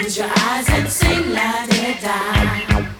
Close your eyes and sing la da da.